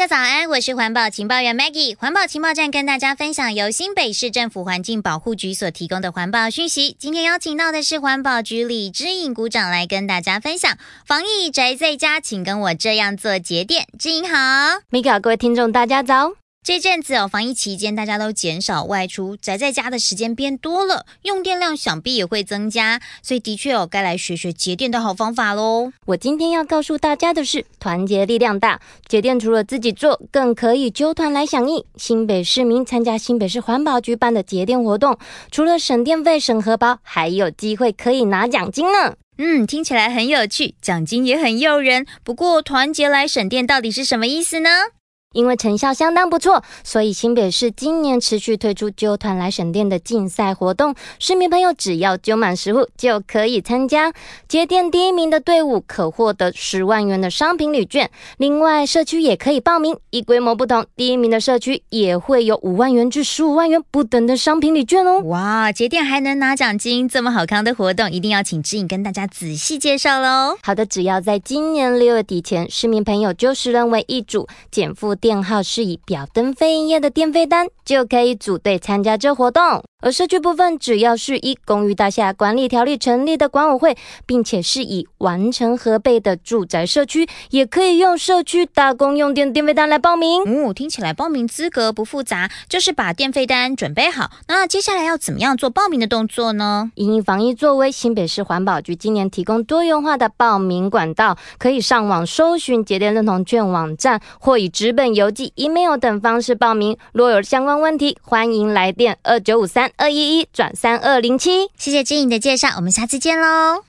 家早安，我是环保情报员 Maggie。环保情报站跟大家分享由新北市政府环境保护局所提供的环保讯息。今天邀请到的是环保局李之颖股长来跟大家分享防疫宅在家，请跟我这样做节电。之颖好。 Mika， 各位听众大家早。 这阵子防疫期间大家都减少外出，宅在家的时间变多了，用电量想必也会增加，所以的确该来学学节电的好方法咯。 我今天要告诉大家的是，团结力量大，节电除了自己做，更可以揪团来响应。新北市民参加新北市环保局办的节电活动，除了省电费省荷包，还有机会可以拿奖金呢。 听起来很有趣，奖金也很诱人。不过团结来省电到底是什么意思呢？ 因为成效相当不错，所以新北市今年持续推出揪团来省电的竞赛活动，市民朋友只要揪满10户就可以参加。节电第一名的队伍可获得10万元的商品礼券，另外社区也可以报名，依规模不同，第一名的社区也会有5万元至15万元不等的商品礼券哦。 哇，节电还能拿奖金，这么好康的活动，一定要请之颖跟大家仔细介绍咯。 好的，只要在今年6月底前，市民朋友揪10人为一组，减负电号是以表登非营业的电费单，就可以组队参加这活动。而社区部分，只要是依公寓大厦管理条例成立的管委会，并且是以完成核备的住宅社区，也可以用社区打工用电电费单来报名。 听起来报名资格不复杂，就是把电费单准备好。那接下来要怎么样做报名的动作呢？ 因防疫作为，新北市环保局今年提供多元化的报名管道，可以上网搜寻节电认同券网站，或以纸本邮寄、email 等方式报名。若有相关问题，欢迎来电2953-211-3207。 谢谢之颖的介绍，我们下次见咯。